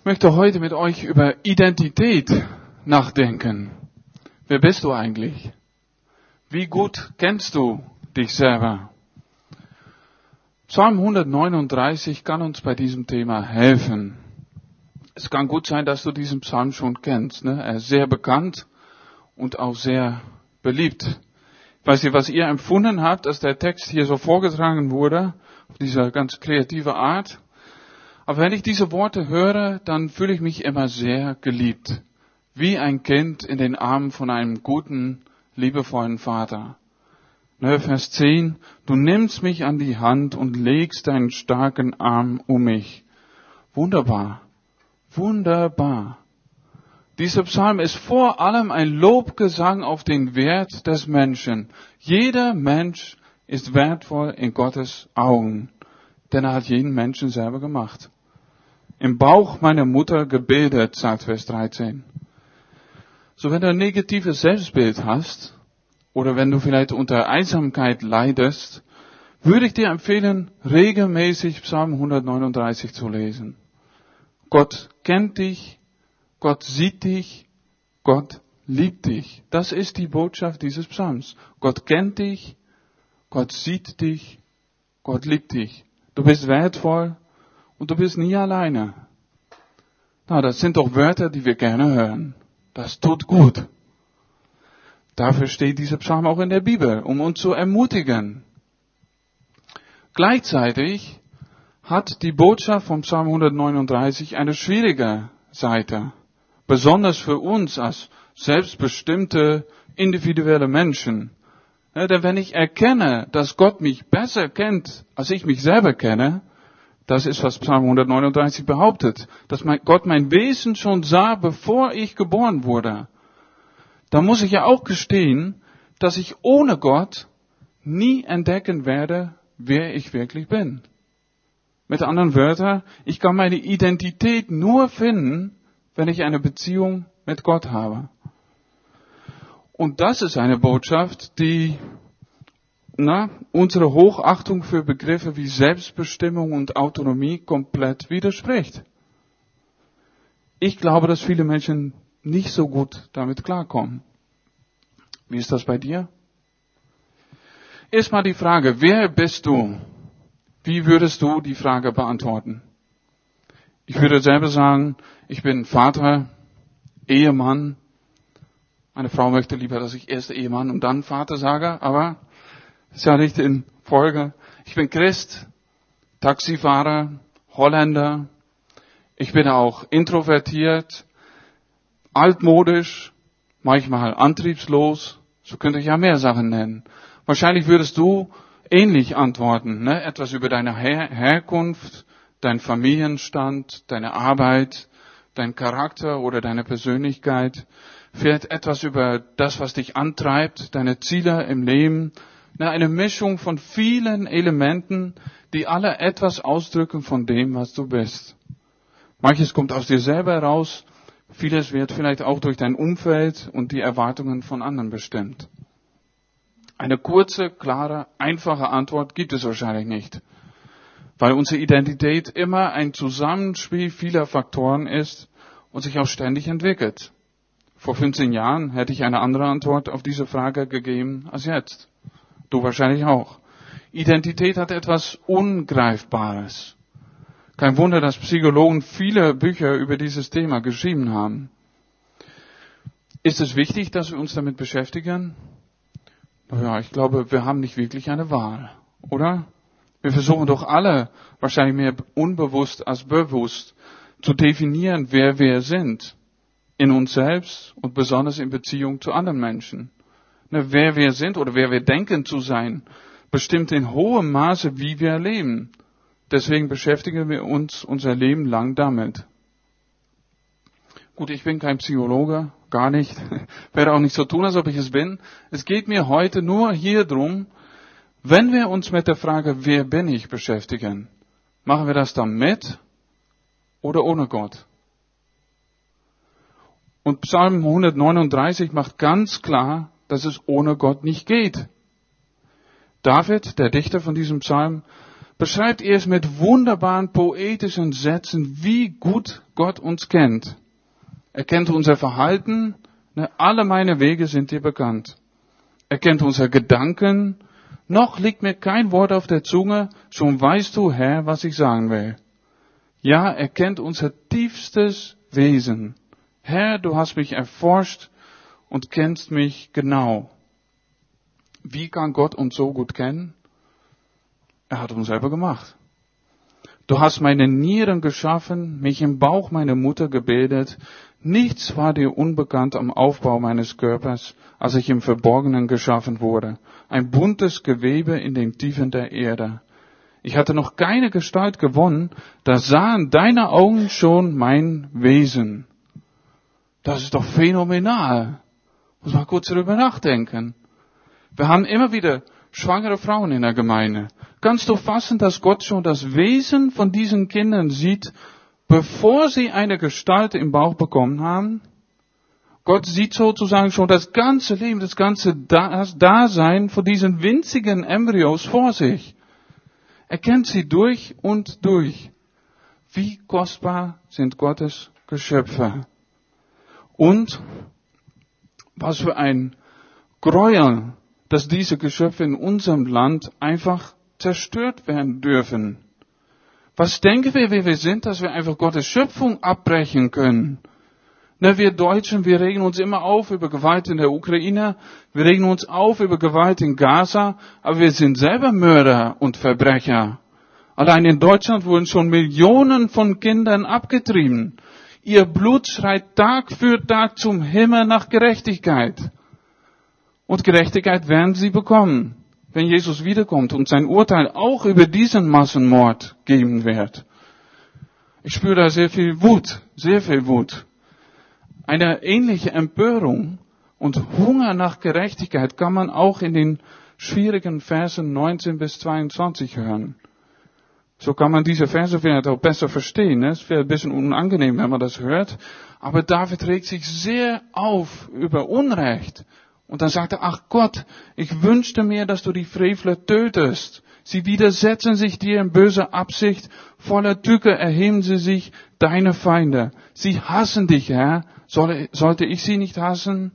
Ich möchte heute mit euch über Identität nachdenken. Wer bist du eigentlich? Wie gut kennst du dich selber? Psalm 139 kann uns bei diesem Thema helfen. Es kann gut sein, dass du diesen Psalm schon kennst. Ne? Er ist sehr bekannt und auch sehr beliebt. Ich weiß nicht, was ihr empfunden habt, dass der Text hier so vorgetragen wurde, auf diese ganz kreative Art. Aber wenn ich diese Worte höre, dann fühle ich mich immer sehr geliebt. Wie ein Kind in den Armen von einem guten, liebevollen Vater. Vers 10. Du nimmst mich an die Hand und legst deinen starken Arm um mich. Wunderbar. Wunderbar. Dieser Psalm ist vor allem ein Lobgesang auf den Wert des Menschen. Jeder Mensch ist wertvoll in Gottes Augen, denn er hat jeden Menschen selber gemacht. Im Bauch meiner Mutter gebildet, sagt Vers 13. So, wenn du ein negatives Selbstbild hast, oder wenn du vielleicht unter Einsamkeit leidest, würde ich dir empfehlen, regelmäßig Psalm 139 zu lesen. Gott kennt dich, Gott sieht dich, Gott liebt dich. Das ist die Botschaft dieses Psalms. Gott kennt dich, Gott sieht dich, Gott liebt dich. Du bist wertvoll und du bist nie alleine. Na, das sind doch Wörter, die wir gerne hören. Das tut gut. Dafür steht dieser Psalm auch in der Bibel, um uns zu ermutigen. Gleichzeitig hat die Botschaft vom Psalm 139 eine schwierige Seite. Besonders für uns als selbstbestimmte, individuelle Menschen. Ja, denn wenn ich erkenne, dass Gott mich besser kennt, als ich mich selber kenne, das ist, was Psalm 139 behauptet, dass Gott mein Wesen schon sah, bevor ich geboren wurde. Da muss ich ja auch gestehen, dass ich ohne Gott nie entdecken werde, wer ich wirklich bin. Mit anderen Wörtern, ich kann meine Identität nur finden, wenn ich eine Beziehung mit Gott habe. Und das ist eine Botschaft, die unsere Hochachtung für Begriffe wie Selbstbestimmung und Autonomie komplett widerspricht. Ich glaube, dass viele Menschen nicht so gut damit klarkommen. Wie ist das bei dir? Erstmal die Frage, wer bist du? Wie würdest du die Frage beantworten? Ich würde selber sagen, ich bin Vater, Ehemann. Meine Frau möchte lieber, dass ich erst Ehemann und dann Vater sage, aber ist ja nicht in Folge. Ich bin Christ, Taxifahrer, Holländer. Ich bin auch introvertiert, altmodisch, manchmal antriebslos. So könnte ich ja mehr Sachen nennen. Wahrscheinlich würdest du ähnlich antworten, ne? Etwas über deine Herkunft, dein Familienstand, deine Arbeit, dein Charakter oder deine Persönlichkeit. Vielleicht etwas über das, was dich antreibt, deine Ziele im Leben. Eine Mischung von vielen Elementen, die alle etwas ausdrücken von dem, was du bist. Manches kommt aus dir selber heraus, vieles wird vielleicht auch durch dein Umfeld und die Erwartungen von anderen bestimmt. Eine kurze, klare, einfache Antwort gibt es wahrscheinlich nicht, weil unsere Identität immer ein Zusammenspiel vieler Faktoren ist und sich auch ständig entwickelt. Vor 15 Jahren hätte ich eine andere Antwort auf diese Frage gegeben als jetzt. Du wahrscheinlich auch. Identität hat etwas Ungreifbares. Kein Wunder, dass Psychologen viele Bücher über dieses Thema geschrieben haben. Ist es wichtig, dass wir uns damit beschäftigen? Naja, ich glaube, wir haben nicht wirklich eine Wahl, oder? Wir versuchen doch alle, wahrscheinlich mehr unbewusst als bewusst, zu definieren, wer wir sind. In uns selbst und besonders in Beziehung zu anderen Menschen. Wer wir sind oder wer wir denken zu sein, bestimmt in hohem Maße, wie wir leben. Deswegen beschäftigen wir uns unser Leben lang damit. Gut, ich bin kein Psychologe, gar nicht. Werde auch nicht so tun, als ob ich es bin. Es geht mir heute nur hier drum, wenn wir uns mit der Frage, wer bin ich, beschäftigen, machen wir das dann mit oder ohne Gott? Und Psalm 139 macht ganz klar, dass es ohne Gott nicht geht. David, der Dichter von diesem Psalm, beschreibt er es mit wunderbaren poetischen Sätzen, wie gut Gott uns kennt. Er kennt unser Verhalten, alle meine Wege sind dir bekannt. Er kennt unsere Gedanken, noch liegt mir kein Wort auf der Zunge, schon weißt du, Herr, was ich sagen will. Ja, er kennt unser tiefstes Wesen. Herr, du hast mich erforscht und kennst mich genau. Wie kann Gott uns so gut kennen? Er hat uns selber gemacht. Du hast meine Nieren geschaffen, mich im Bauch meiner Mutter gebildet. Nichts war dir unbekannt am Aufbau meines Körpers, als ich im Verborgenen geschaffen wurde. Ein buntes Gewebe in den Tiefen der Erde. Ich hatte noch keine Gestalt gewonnen, da sahen deine Augen schon mein Wesen. Das ist doch phänomenal. Muss man kurz darüber nachdenken. Wir haben immer wieder schwangere Frauen in der Gemeinde. Kannst du fassen, dass Gott schon das Wesen von diesen Kindern sieht, bevor sie eine Gestalt im Bauch bekommen haben? Gott sieht sozusagen schon das ganze Leben, das ganze Dasein von diesen winzigen Embryos vor sich. Er kennt sie durch und durch. Wie kostbar sind Gottes Geschöpfe. Und was für ein Gräuel, dass diese Geschöpfe in unserem Land einfach zerstört werden dürfen. Was denken wir, wer wir sind, dass wir einfach Gottes Schöpfung abbrechen können? Wir Deutschen, wir regen uns immer auf über Gewalt in der Ukraine, wir regen uns auf über Gewalt in Gaza, aber wir sind selber Mörder und Verbrecher. Allein in Deutschland wurden schon Millionen von Kindern abgetrieben. Ihr Blut schreit Tag für Tag zum Himmel nach Gerechtigkeit. Und Gerechtigkeit werden sie bekommen, wenn Jesus wiederkommt und sein Urteil auch über diesen Massenmord geben wird. Ich spüre da sehr viel Wut, sehr viel Wut. Eine ähnliche Empörung und Hunger nach Gerechtigkeit kann man auch in den schwierigen Versen 19 bis 22 hören. So kann man diese Verse vielleicht auch besser verstehen. Es wäre ein bisschen unangenehm, wenn man das hört. Aber David regt sich sehr auf über Unrecht. Und dann sagt er, ach Gott, ich wünschte mir, dass du die Frevler tötest. Sie widersetzen sich dir in böser Absicht. Voller Tücke erheben sie sich, deine Feinde. Sie hassen dich, Herr. Sollte ich sie nicht hassen?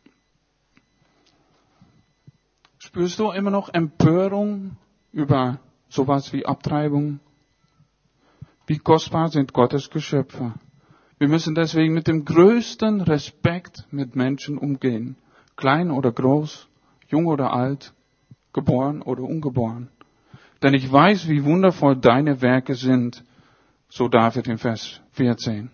Spürst du immer noch Empörung über sowas wie Abtreibung? Wie kostbar sind Gottes Geschöpfe? Wir müssen deswegen mit dem größten Respekt mit Menschen umgehen. Klein oder groß, jung oder alt, geboren oder ungeboren. Denn ich weiß, wie wundervoll deine Werke sind, so David in Vers 14.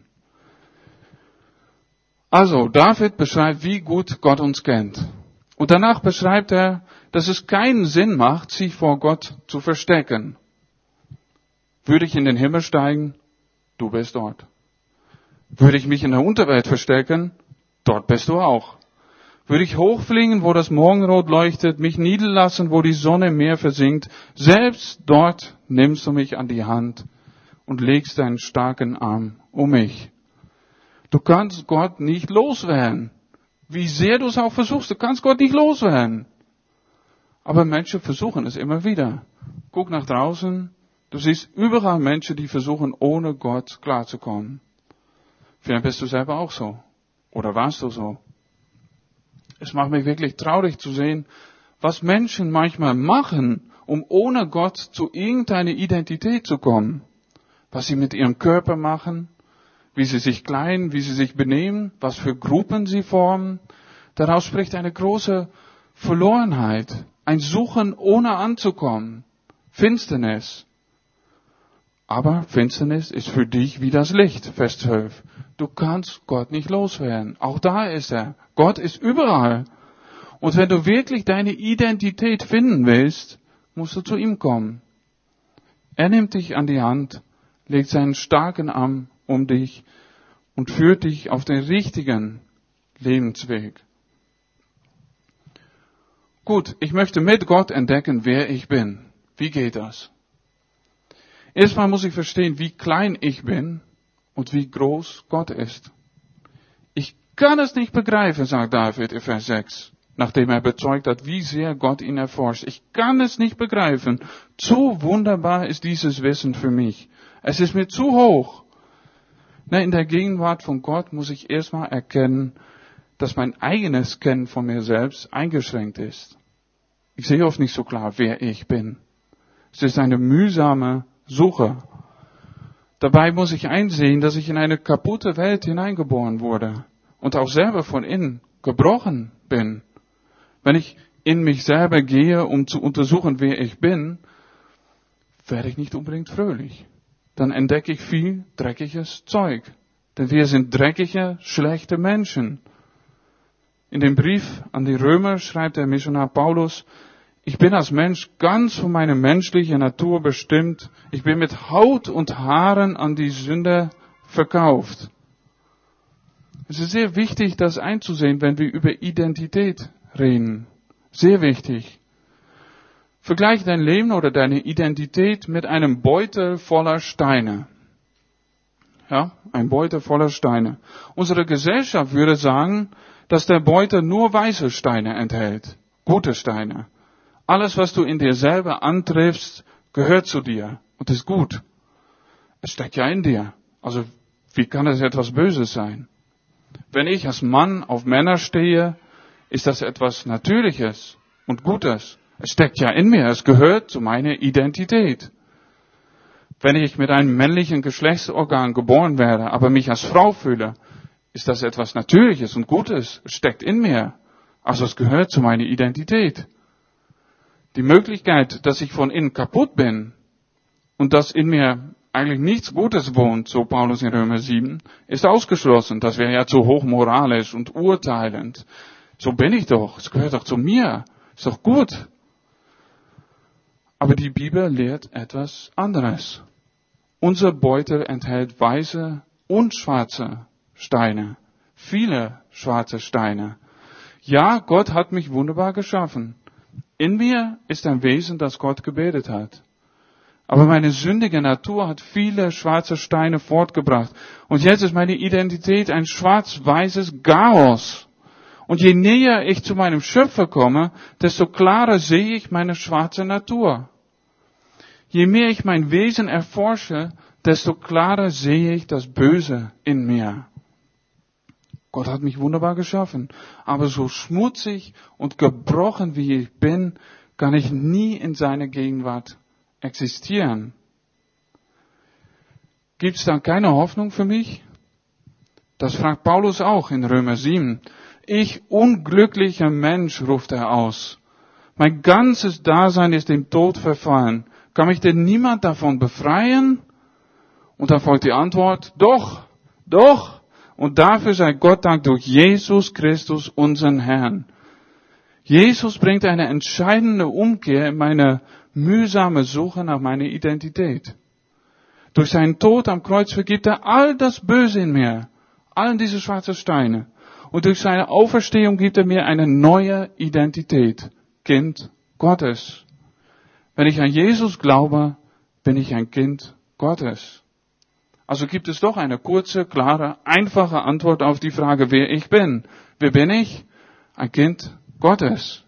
Also, David beschreibt, wie gut Gott uns kennt. Und danach beschreibt er, dass es keinen Sinn macht, sich vor Gott zu verstecken. Würde ich in den Himmel steigen? Du bist dort. Würde ich mich in der Unterwelt verstecken? Dort bist du auch. Würde ich hochfliegen, wo das Morgenrot leuchtet, mich niederlassen, wo die Sonne im Meer versinkt, selbst dort nimmst du mich an die Hand und legst deinen starken Arm um mich. Du kannst Gott nicht loswerden. Wie sehr du es auch versuchst, du kannst Gott nicht loswerden. Aber Menschen versuchen es immer wieder. Guck nach draußen, du siehst überall Menschen, die versuchen, ohne Gott klarzukommen. Vielleicht bist du selber auch so. Oder warst du so? Es macht mich wirklich traurig zu sehen, was Menschen manchmal machen, um ohne Gott zu irgendeiner Identität zu kommen. Was sie mit ihrem Körper machen, wie sie sich kleiden, wie sie sich benehmen, was für Gruppen sie formen. Daraus spricht eine große Verlorenheit, ein Suchen ohne anzukommen, Finsternis. Aber Finsternis ist für dich wie das Licht, Vers 12. Du kannst Gott nicht loswerden. Auch da ist er. Gott ist überall. Und wenn du wirklich deine Identität finden willst, musst du zu ihm kommen. Er nimmt dich an die Hand, legt seinen starken Arm um dich und führt dich auf den richtigen Lebensweg. Gut, ich möchte mit Gott entdecken, wer ich bin. Wie geht das? Erstmal muss ich verstehen, wie klein ich bin und wie groß Gott ist. Ich kann es nicht begreifen, sagt David in Vers 6. nachdem er bezeugt hat, wie sehr Gott ihn erforscht. Ich kann es nicht begreifen. Zu wunderbar ist dieses Wissen für mich. Es ist mir zu hoch. In der Gegenwart von Gott muss ich erstmal erkennen, dass mein eigenes Kennen von mir selbst eingeschränkt ist. Ich sehe oft nicht so klar, wer ich bin. Es ist eine mühsame Suche. Dabei muss ich einsehen, dass ich in eine kaputte Welt hineingeboren wurde und auch selber von innen gebrochen bin. Wenn ich in mich selber gehe, um zu untersuchen, wer ich bin, werde ich nicht unbedingt fröhlich. Dann entdecke ich viel dreckiges Zeug. Denn wir sind dreckige, schlechte Menschen. In dem Brief an die Römer schreibt der Missionar Paulus, ich bin als Mensch ganz von meiner menschlichen Natur bestimmt. Ich bin mit Haut und Haaren an die Sünde verkauft. Es ist sehr wichtig, das einzusehen, wenn wir über Identität reden. Sehr wichtig. Vergleiche dein Leben oder deine Identität mit einem Beutel voller Steine. Ja, ein Beutel voller Steine. Unsere Gesellschaft würde sagen, dass der Beutel nur weiße Steine enthält. Gute Steine. Alles, was du in dir selber antriffst, gehört zu dir und ist gut. Es steckt ja in dir. Also, wie kann es etwas Böses sein? Wenn ich als Mann auf Männer stehe, ist das etwas Natürliches und Gutes. Es steckt ja in mir, es gehört zu meiner Identität. Wenn ich mit einem männlichen Geschlechtsorgan geboren werde, aber mich als Frau fühle, ist das etwas Natürliches und Gutes. Es steckt in mir. Also es gehört zu meiner Identität. Die Möglichkeit, dass ich von innen kaputt bin und dass in mir eigentlich nichts Gutes wohnt, so Paulus in Römer 7, ist ausgeschlossen. Das wäre ja zu hochmoralisch und urteilend. So bin ich doch. Es gehört doch zu mir. Ist doch gut. Aber die Bibel lehrt etwas anderes. Unser Beutel enthält weiße und schwarze Steine. Viele schwarze Steine. Ja, Gott hat mich wunderbar geschaffen. In mir ist ein Wesen, das Gott gebildet hat. Aber meine sündige Natur hat viele schwarze Steine fortgebracht. Und jetzt ist meine Identität ein schwarz-weißes Chaos. Und je näher ich zu meinem Schöpfer komme, desto klarer sehe ich meine schwarze Natur. Je mehr ich mein Wesen erforsche, desto klarer sehe ich das Böse in mir. Gott hat mich wunderbar geschaffen. Aber so schmutzig und gebrochen wie ich bin, kann ich nie in seiner Gegenwart existieren. Gibt es dann keine Hoffnung für mich? Das fragt Paulus auch in Römer 7. Ich, unglücklicher Mensch, ruft er aus. Mein ganzes Dasein ist dem Tod verfallen. Kann mich denn niemand davon befreien? Und dann folgt die Antwort, doch, doch. Und dafür sei Gott Dank durch Jesus Christus, unseren Herrn. Jesus bringt eine entscheidende Umkehr in meine mühsame Suche nach meiner Identität. Durch seinen Tod am Kreuz vergibt er all das Böse in mir, all diese schwarzen Steine. Und durch seine Auferstehung gibt er mir eine neue Identität, Kind Gottes. Wenn ich an Jesus glaube, bin ich ein Kind Gottes. Also gibt es doch eine kurze, klare, einfache Antwort auf die Frage, wer ich bin. Wer bin ich? Ein Kind Gottes.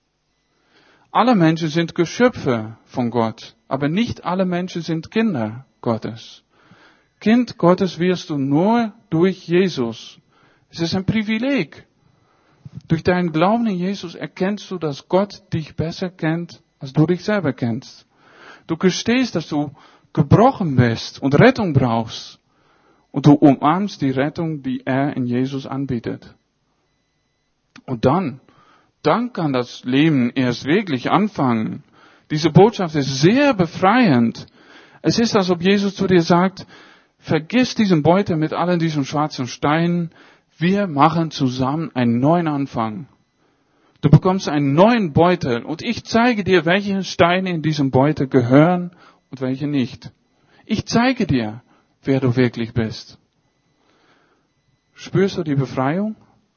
Alle Menschen sind Geschöpfe von Gott, aber nicht alle Menschen sind Kinder Gottes. Kind Gottes wirst du nur durch Jesus. Es ist ein Privileg. Durch deinen Glauben in Jesus erkennst du, dass Gott dich besser kennt, als du dich selber kennst. Du gestehst, dass du gebrochen bist und Rettung brauchst. Und du umarmst die Rettung, die er in Jesus anbietet. Und dann kann das Leben erst wirklich anfangen. Diese Botschaft ist sehr befreiend. Es ist, als ob Jesus zu dir sagt, vergiss diesen Beutel mit allen diesen schwarzen Steinen. Wir machen zusammen einen neuen Anfang. Du bekommst einen neuen Beutel und ich zeige dir, welche Steine in diesem Beutel gehören und welche nicht. Ich zeige dir, wer du wirklich bist. Spürst du die Befreiung?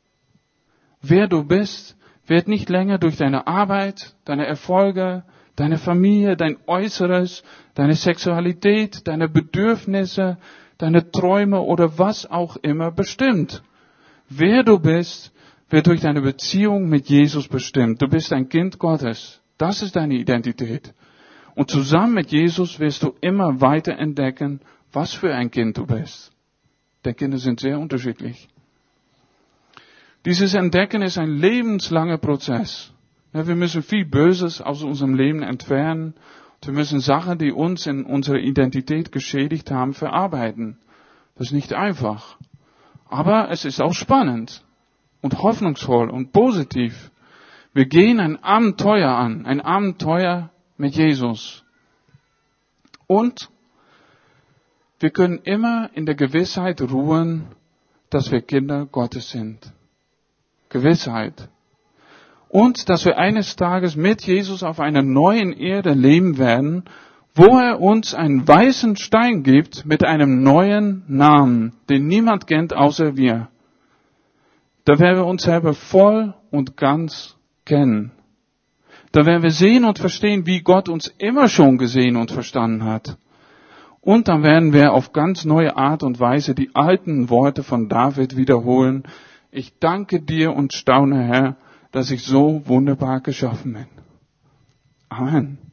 Wer du bist, wird nicht länger durch deine Arbeit, deine Erfolge, deine Familie, dein Äußeres, deine Sexualität, deine Bedürfnisse, deine Träume oder was auch immer bestimmt. Wer du bist, wird durch deine Beziehung mit Jesus bestimmt. Du bist ein Kind Gottes. Das ist deine Identität. Und zusammen mit Jesus wirst du immer weiter entdecken, was für ein Kind du bist. Denn Kinder sind sehr unterschiedlich. Dieses Entdecken ist ein lebenslanger Prozess. Ja, wir müssen viel Böses aus unserem Leben entfernen. Wir müssen Sachen, die uns in unserer Identität geschädigt haben, verarbeiten. Das ist nicht einfach. Aber es ist auch spannend und hoffnungsvoll und positiv. Wir gehen ein Abenteuer an, ein Abenteuer mit Jesus. Und wir können immer in der Gewissheit ruhen, dass wir Kinder Gottes sind. Gewissheit. Und dass wir eines Tages mit Jesus auf einer neuen Erde leben werden, wo er uns einen weißen Stein gibt mit einem neuen Namen, den niemand kennt außer wir. Da werden wir uns selber voll und ganz kennen. Da werden wir sehen und verstehen, wie Gott uns immer schon gesehen und verstanden hat. Und dann werden wir auf ganz neue Art und Weise die alten Worte von David wiederholen. Ich danke dir und staune, Herr, dass ich so wunderbar geschaffen bin. Amen.